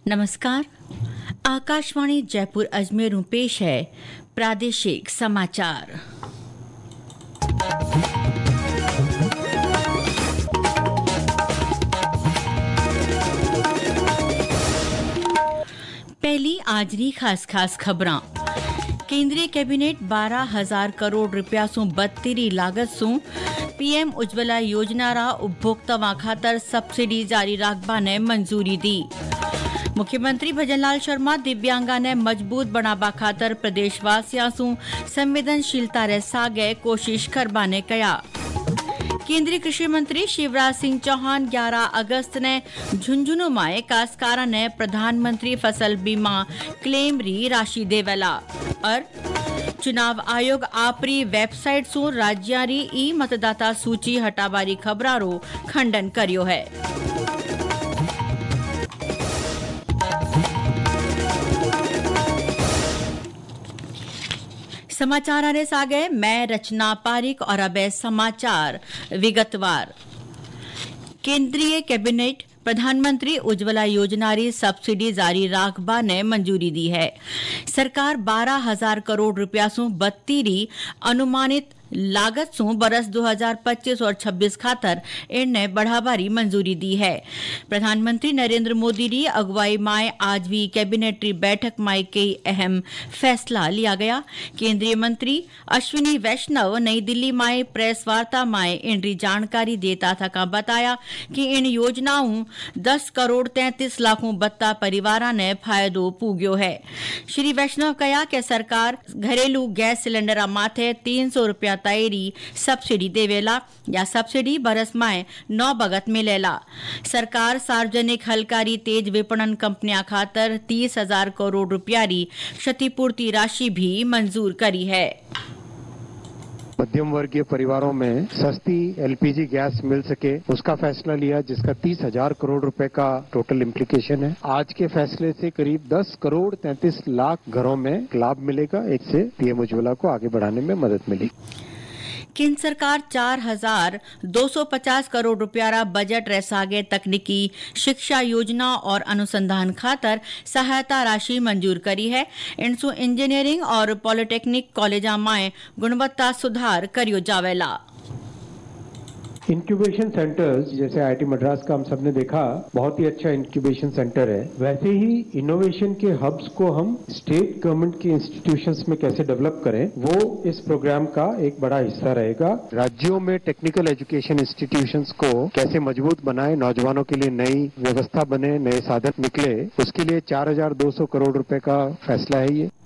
नमस्कार। आकाशवाणी जयपुर अजमेर पेश है प्रादेशिक समाचार। पहली आज दी खास खबरां। केंद्रीय कैबिनेट 12,000 करोड़ रुपया सु बत्तीरी लागत सु पीएम उज्ज्वला योजना रा उपभोक्ता खातर सब्सिडी जारी राखबा ने मंजूरी दी। मुख्यमंत्री भजनलाल शर्मा दिव्यांगा ने मजबूत बनाबा खातर प्रदेशवासियों सु संवेदनशीलता रे सागे कोशिश करबा ने कया। केंद्रीय कृषि मंत्री शिवराज सिंह चौहान 11 अगस्त ने झुंझुनू में काश्तकारा ने प्रधानमंत्री फसल बीमा क्लेम री राशि देवेला। और चुनाव आयोग आपरी वेबसाइट सु राज्यारी ई मतदाता सूची हटाबारी खबरारो खंडन कर्यो है। समाचार आने सागे मैं रचना पारिक और अब समाचार विगतवार। केंद्रीय कैबिनेट प्रधानमंत्री उज्ज्वला योजना री सब्सिडी जारी राखबा ने मंजूरी दी है। सरकार 12,000 करोड़ रुपया सु बत्तीरी अनुमानित लागत सु बरस 2025 और 26 खातर इनने बढ़ावारी मंजूरी दी है। प्रधानमंत्री नरेंद्र मोदी री अगुवाई में आज भी कैबिनेट री बैठक में कई अहम फैसला लिया गया। केंद्रीय मंत्री अश्विनी वैष्णव नई दिल्ली में प्रेस वार्ता में इनरी जानकारी देता था बताया कि इन योजनाओं 10 करोड़ 33 लाख बत्ता परिवार ने फायदो पूग्यो है। श्री वैष्णव कहा कि सरकार घरेलू गैस सिलेंडर माथे 300 रुपया तायरी सब्सिडी देवेला या सब्सिडी बरस में 9 बगत मिलेला। सरकार सार्वजनिक हलकारी तेज विपणन कंपनियां खातर 30,000 करोड़ रुपया री क्षतिपूर्ति राशि भी मंजूर करी है। मध्यम वर्गीय परिवारों में सस्ती एलपीजी गैस मिल सके उसका फैसला लिया, जिसका 30,000 करोड़ रुपए का टोटल इम्प्लीकेशन है। आज के फैसले से करीब 10 करोड़ 33 लाख घरों में लाभ मिलेगा। एक से पीएम उज्ज्वला को आगे बढ़ाने में मदद मिलेगी। केंद्र सरकार 4,250 करोड़ रुपया बजट रसागे तकनीकी शिक्षा योजना और अनुसंधान खातर सहायता राशि मंजूर करी है। इनसु इंजीनियरिंग और पॉलिटेक्निक कॉलेजा में गुणवत्ता सुधार करियो जावेला। इंक्यूबेशन सेंटर्स जैसे आईआईटी मद्रास का हम सबने देखा, बहुत ही अच्छा इंक्यूबेशन सेंटर है। वैसे ही इनोवेशन के हब्स को हम स्टेट गवर्नमेंट के इंस्टीट्यूशंस में कैसे डेवलप करें, वो इस प्रोग्राम का एक बड़ा हिस्सा रहेगा। राज्यों में टेक्निकल एजुकेशन इंस्टीट्यूशंस को कैसे मजबूत बनाए, नौजवानों के लिए नई व्यवस्था बने, नए साधन निकले, उसके लिए 4,200 करोड़ रुपए का फैसला है। ये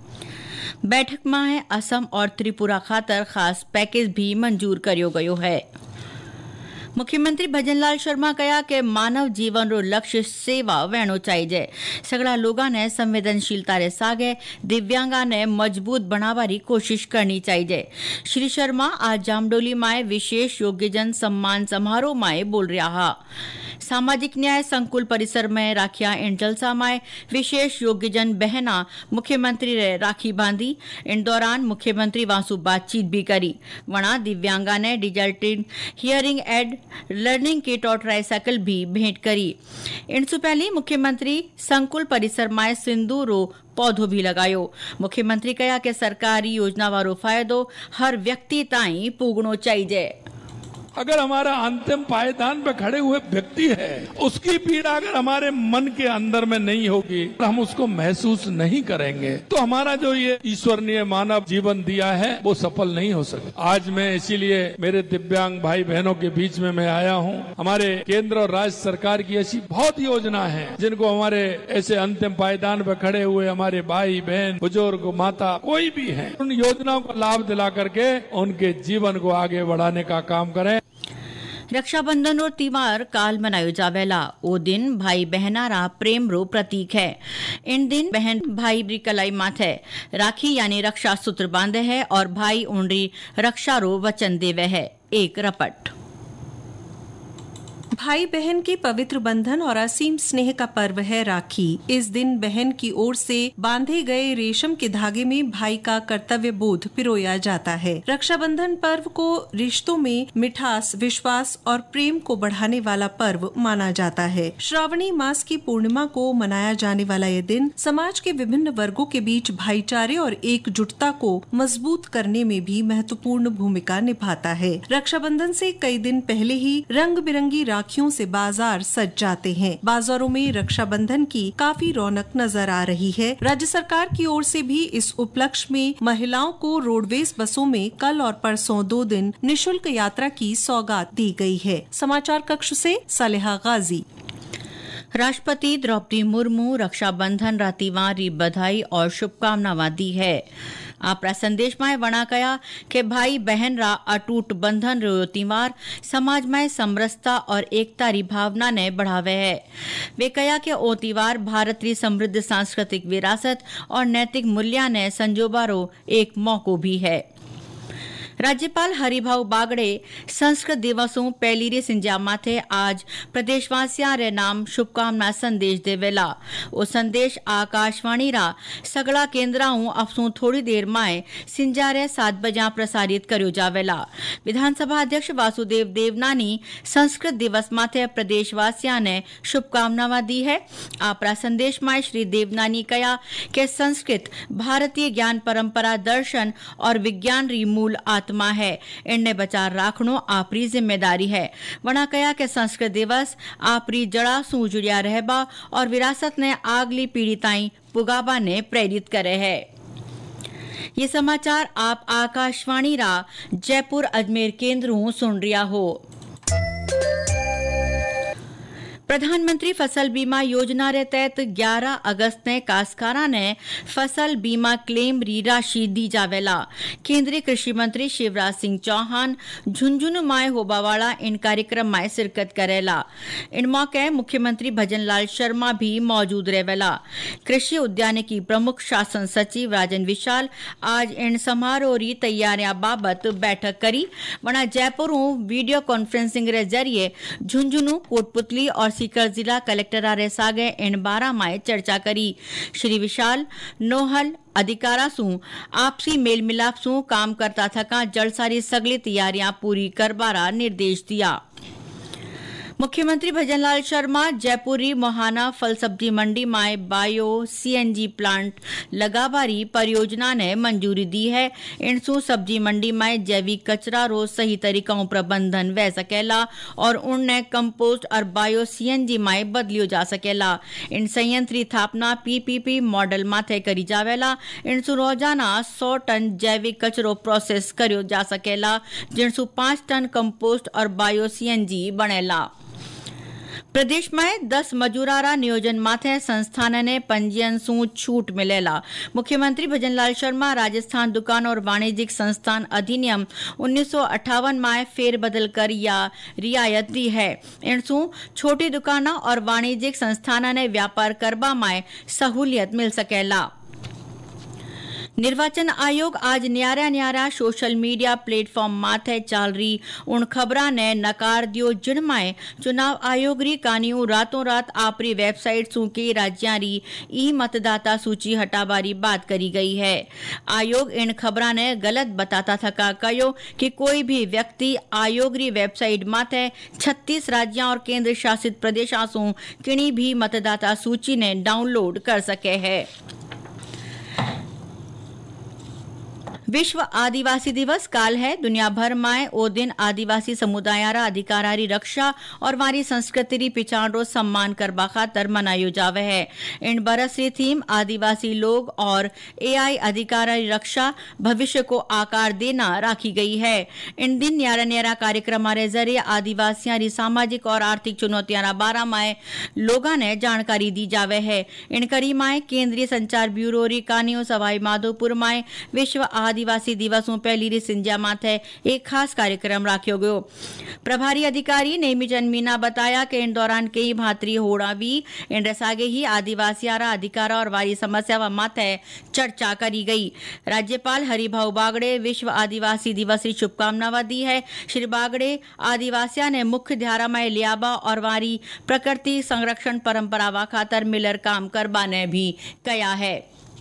बैठक में असम और त्रिपुरा खातर खास पैकेज भी मंजूर करियो गयो है। मुख्यमंत्री भजनलाल शर्मा कहा कि मानव जीवन रो लक्ष्य सेवा वेणो चाहिए। सगड़ा लोगा ने संवेदनशीलता रे सागे दिव्यांगा ने मजबूत बनावारी कोशिश करनी चाहिए। श्री शर्मा आज जामडोली में विशेष योग्यजन सम्मान समारोह में बोल रहा। सामाजिक न्याय संकुल परिसर में राखिया इन जलसा में विशेष योग्यजन बहना मुख्यमंत्री रे राखी बांधी। इन दौरान मुख्यमंत्री वासु बातचीत भी करी। वणा दिव्यांगा ने digital hearing aid learning kit और ट्राईसाइकिल भी भेंट करी। इनसु पहले मुख्यमंत्री संकुल परिसर में सिंदूरो पौधो भी लगायो। मुख्यमंत्री कहा कि सरकारी योजना वारो फायदो हर व्यक्ति ताई पुगणो चाहिए। अगर हमारा अंतिम पायदान पे खड़े हुए व्यक्ति है, उसकी पीड़ा अगर हमारे मन के अंदर में नहीं होगी, हम उसको महसूस नहीं करेंगे, तो हमारा जो ये ईश्वर ने मानव जीवन दिया है वो सफल नहीं हो सकता। आज मैं इसीलिए मेरे दिव्यांग भाई बहनों के बीच में मैं आया हूँ। हमारे केंद्र और राज्य सरकार की ऐसी बहुत योजना है जिनको हमारे ऐसे अंतिम पायदान पे खड़े हुए हमारे भाई बहन बुजुर्ग माता कोई भी है, उन योजनाओं को लाभ दिला करके उनके जीवन को आगे बढ़ाने का काम करें। रक्षाबंधन और त्योहार काल मनायो जावेला। ओ दिन भाई बहनारा प्रेम रो प्रतीक है। इन दिन बहन भाई री कलाई माथे राखी यानी रक्षा सूत्र बांधे है और भाई उनरी रक्षा रो वचन देवे है। एक रपट। भाई बहन के पवित्र बंधन और असीम स्नेह का पर्व है राखी। इस दिन बहन की ओर से बांधे गए रेशम के धागे में भाई का कर्तव्य बोध पिरोया जाता है। रक्षाबंधन पर्व को रिश्तों में मिठास, विश्वास और प्रेम को बढ़ाने वाला पर्व माना जाता है। श्रावणी मास की पूर्णिमा को मनाया जाने वाला यह दिन समाज के विभिन्न वर्गों के बीच भाईचारे और एकजुटता को मजबूत करने में भी महत्वपूर्ण भूमिका निभाता है। रक्षाबंधन से कई दिन पहले ही रंग बिरंगी राखियों से बाजार सज जाते हैं। बाजारों में रक्षाबंधन की काफी रौनक नजर आ रही है। राज्य सरकार की ओर से भी इस उपलक्ष्य में महिलाओं को रोडवेज बसों में कल और परसों 2 दिन निशुल्क यात्रा की सौगात दी गई है। समाचार कक्ष से सालेहा गाजी। राष्ट्रपति द्रौपदी मुर्मू रक्षाबंधन रा तહેવાર री बधाई और शुभकामनावां दी है। आपरा संदेश में वणा कया कि भाई बहन रा अटूट बंधन रो तહેવાર समाज में समरसता और एकता री भावना ने बढ़ावे है। वे कया कि ओ तહેવાર भारत री समृद्ध सांस्कृतिक विरासत और नैतिक मूल्य ने संजोबारो एक मौको भी है। राज्यपाल हरिभाऊ बागड़े संस्कृत दिवसों पहली रे सिंजा माथे आज प्रदेशवासियां रे नाम शुभकामना संदेश देवेला। ओ संदेश आकाशवाणी रा सगड़ा केंद्राओं अफसों थोड़ी देर में सिंजा रे 7 बजा प्रसारित करो जावेला। विधानसभा अध्यक्ष वासुदेव देवनानी संस्कृत दिवस माथे प्रदेशवासियां ने शुभकामनावां दी है। आपरा संदेश में श्री देवनानी कया कि संस्कृत भारतीय ज्ञान परंपरा, दर्शन और विज्ञान री मूल आत्मा है। इनने बचार राखनो आपरी जिम्मेदारी है। वणा कया के संस्कृत दिवस आपरी जड़ा सु जुड़िया रहबा और विरासत ने आगली पीढ़ी ताई पुगाबा ने प्रेरित करे है। ये समाचार आप आकाशवाणी रा जयपुर अजमेर केंद्रों सुन रिया हो। प्रधानमंत्री फसल बीमा योजना रे तहत 11 अगस्त ने काश्तकारा ने फसल बीमा क्लेम री राशि दी जावेला। केंद्रीय कृषि मंत्री शिवराज सिंह चौहान झुंझुनू माय होबावाला इन कार्यक्रम में शिरकत करेला। इन मौके मुख्यमंत्री भजन लाल शर्मा भी मौजूद रहेला। कृषि उद्यानिकी प्रमुख शासन सचिव राजन विशाल आज इन समारोह री तैयारियां बाबत बैठक करी। वना जयपुर वीडियो कॉन्फ्रेंसिंग रे जरिए झुंझुनू, कोटपुतली और सीकर जिला कलेक्टर रे सागे इन 12 में चर्चा करी। श्री विशाल नोहल अधिकारा सु आपसी मेल मिलाप सु काम करता थका जलसारी सगली तैयारियां पूरी करबारा निर्देश दिया। मुख्यमंत्री भजनलाल शर्मा जयपुरी मोहाना फल सब्जी मंडी में बायो सीएनजी प्लांट लगाबारी परियोजना ने मंजूरी दी है। इनसु सब्जी मंडी में जैविक कचरा रो सही तरीकों प्रबंधन वह सकेला और उनने कंपोस्ट और बायो सीएनजी में बदलियो जा सकेला। इन संयंत्र स्थापना पीपीपी मॉडल माथे करी जावेला। इनसु रोजाना 100 टन जैविक कचरो प्रोसेस करियो जा सकेला, जिनसु 5 टन कंपोस्ट और बायो सीएनजी बनेला। प्रदेश में 10 मजूरारा नियोजन माथे संस्थान ने पंजीयन सु छूट मिलेला। मुख्यमंत्री भजनलाल शर्मा राजस्थान दुकान और वाणिज्यिक संस्थान अधिनियम 1958 में फेरबदल कर या रियायत दी है। इनसु छोटी दुकाना और वाणिज्यिक संस्थान ने व्यापार करबा में सहूलियत मिल सकेला। निर्वाचन आयोग आज न्यारा सोशल मीडिया प्लेटफॉर्म माथे चाल रही उन खबरा ने नकार दियो जिनमें चुनाव आयोग री कानियों रातों रात आपरी वेबसाइट सु के राज्यां री ई मतदाता सूची हटाबारी बात करी गई है। आयोग इन खबरा ने गलत बताता थका कयो कि कोई भी व्यक्ति आयोग री वेबसाइट माथे 36 राज्यों और केंद्र शासित प्रदेशों सु किनी भी मतदाता सूची ने डाउनलोड कर सके है। विश्व आदिवासी दिवस काल है। दुनिया भर में ओ दिन आदिवासी समुदायारा अधिकारारी रक्षा और वारी संस्कृति री पिछाण रो सम्मान करबा खातर मनायो जावे है। इन बरस री थीम आदिवासी लोग और एआई अधिकारारी रक्षा भविष्य को आकार देना राखी गई है। इन दिन न्यारा न्यारा कार्यक्रम रे जरिए आदिवासियों री सामाजिक और आर्थिक चुनौतियां रा बारा में लोगा ने जानकारी दी जावे है। इन कड़ी में केंद्रीय संचार ब्यूरो री कानियो सवाई माधोपुर में विश्व आदिवासी दिवसों पहली री सिंजा माथे एक खास कार्यक्रम राख्यो गयो। प्रभारी अधिकारी नेमीचंद मीना बताया कि इन दौरान कई भातरी होड़ा भी इन सागे ही आदिवासियारा अधिकार और वारी समस्या माथे चर्चा करी गई। राज्यपाल हरिभाऊ बागड़े विश्व आदिवासी दिवस की शुभकामना दी है। श्री बागड़े आदिवासिया ने मुख्य धारा में लियाबा और वारी प्रकृति संरक्षण परंपरा वा खातर मिलर काम करबा ने भी कया है।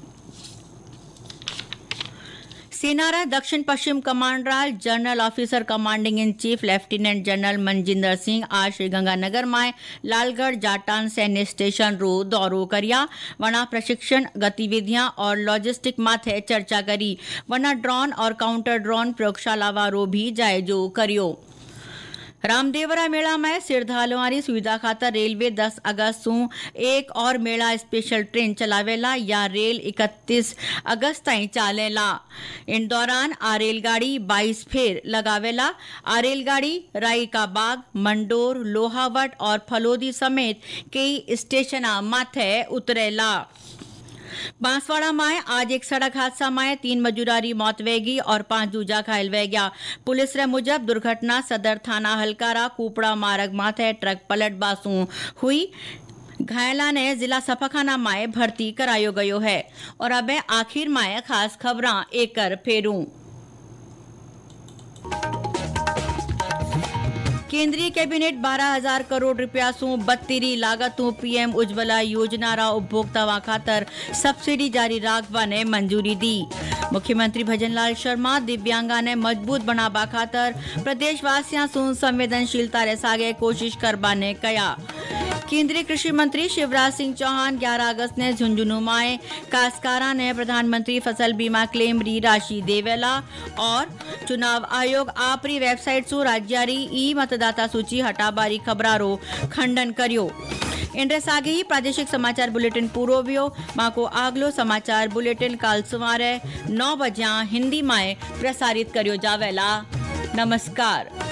सेनारा दक्षिण पश्चिम commander general officer commanding in chief lieutenant general Manjinder Singh आज श्रीगंगानगर में लालगढ़ जाटान सैन्य स्टेशन रो दौरो करिया। वना प्रशिक्षण गतिविधियां और लॉजिस्टिक माथे चर्चा करी। वना ड्रोन और काउंटर ड्रोन प्रयोगशाला वारो भी जायजो करियो। रामदेवरा मेला में श्रद्धालुओं सुविधा खातर रेलवे 10 अगस्त सु एक और मेला स्पेशल ट्रेन चलावेला या रेल 31 अगस्त ताईं चालेला। इन दौरान आ रेलगाड़ी 22 फेर लगावेला। आ रेलगाड़ी राई का बाग, मंडोर, लोहावट और फलोदी समेत कई स्टेशन माथे उतरेला। बांसवाड़ा में आज एक सड़क हादसा में 3 मजूरारी मौत वेगी और 5 दूजा घायल वे गया। पुलिस रे मुजब दुर्घटना सदर थाना हलकारा कुपड़ा मार्ग माथे ट्रक पलट बासू हुई। घायला ने जिला सफाखाना में भर्ती करायो गयो है। और अब आखिर में खास खबरां एकर फेरूं। केंद्रीय कैबिनेट 12,000 करोड़ रुपया सु 32 लागतों पीएम उज्ज्वला योजना रा उपभोक्ता खातर सब्सिडी जारी राखवा ने मंजूरी दी। मुख्यमंत्री भजनलाल शर्मा दिव्यांगा ने मजबूत बनाबा खातर प्रदेशवासियों सु संवेदनशीलता रे सागे कोशिश करबा ने कया। केंद्रीय कृषि मंत्री शिवराज सिंह चौहान 11 अगस्त ने झुंझुनू में काश्तकारा ने प्रधानमंत्री फसल बीमा क्लेम री राशि देवेला। और चुनाव आयोग आपरी वेबसाइट सु राज्यारी ई मतदाता सूची हटाबारी खबरारो खंडन करियो। इनरे सागे ही प्रादेशिक समाचार बुलेटिन पूरो व्यो। माको आगलो समाचार बुलेटिन काल सुमारे 9 बजे हिंदी में प्रसारित करियो जावेला। नमस्कार।